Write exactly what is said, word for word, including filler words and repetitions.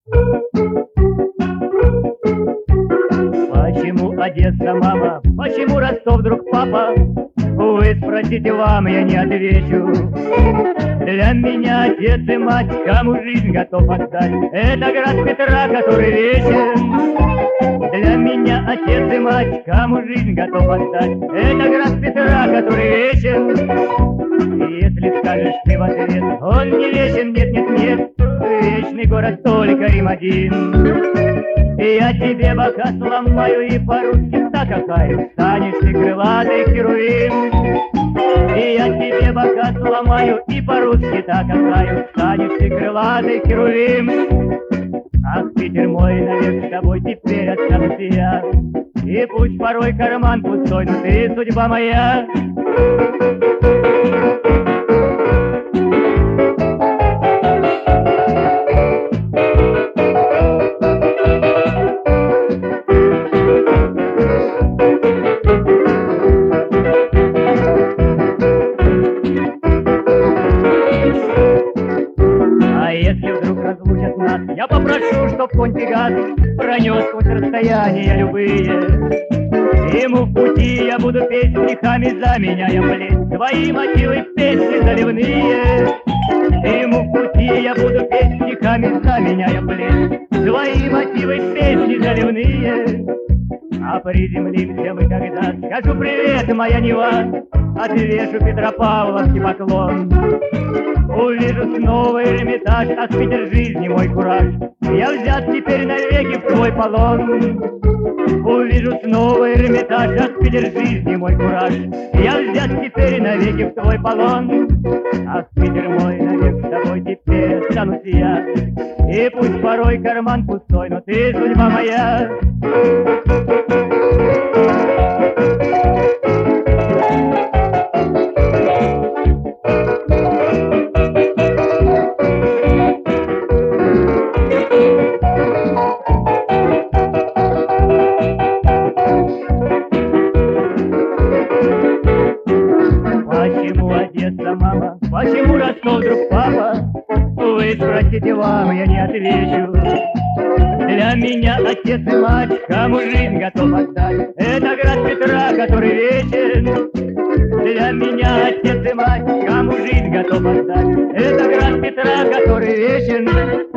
Почему Одесса, мама? Почему Ростов, друг, папа? Вы спросите, вам я не отвечу. Для меня отец и мать, кому жизнь готов отдать, это град Петра, который вечен. Для меня отец и мать, кому жизнь готов отдать, это град Петра, который вечен. И если скажешь ты в ответ, он не вечен, нет, нет, нет, вечный город только Рим один. И я тебе бока сломаю и по-русски закопаю, станешь ты крылатый херувим. И я тебе бока сломаю и по-русски закопаю, станешь ты крылатый херувим. Ах, Питер мой, навек с тобой теперь останусь я, и пусть порой карман пустой, но ты судьба моя. Если вдруг разлучат нас, я попрошу, чтоб конь Пегас пронес сквозь расстояния любые. Ему в пути я буду петь стихами, заменяя плеть твои мотивы песни заливные. Ему в пути я буду петь стихами, заменяя плеть твои мотивы песни заливные. А приземлимся мы когда, скажу привет, моя Нева, отвешу Петропавловский поклон. Увижу снова Эрмитаж, а Питер жизни мой кураж, я взят теперь навеки в твой полон. Увижу снова Эрмитаж, а Питер жизни мой кураж, я взят теперь навеки в твой полон. Ах, Питер мой, навек с тобой теперь останусь я, и пусть порой карман пустой, но ты судьба моя. Почему Одесса, мама? Почему Ростов, друг, папа? Вы спросите, вам я не отвечу. Для меня отец и мать, кому жизнь готов отдать, это град Петра, который вечен. Для меня отец и мать, кому жизнь готов отдать, это град Петра, который вечен.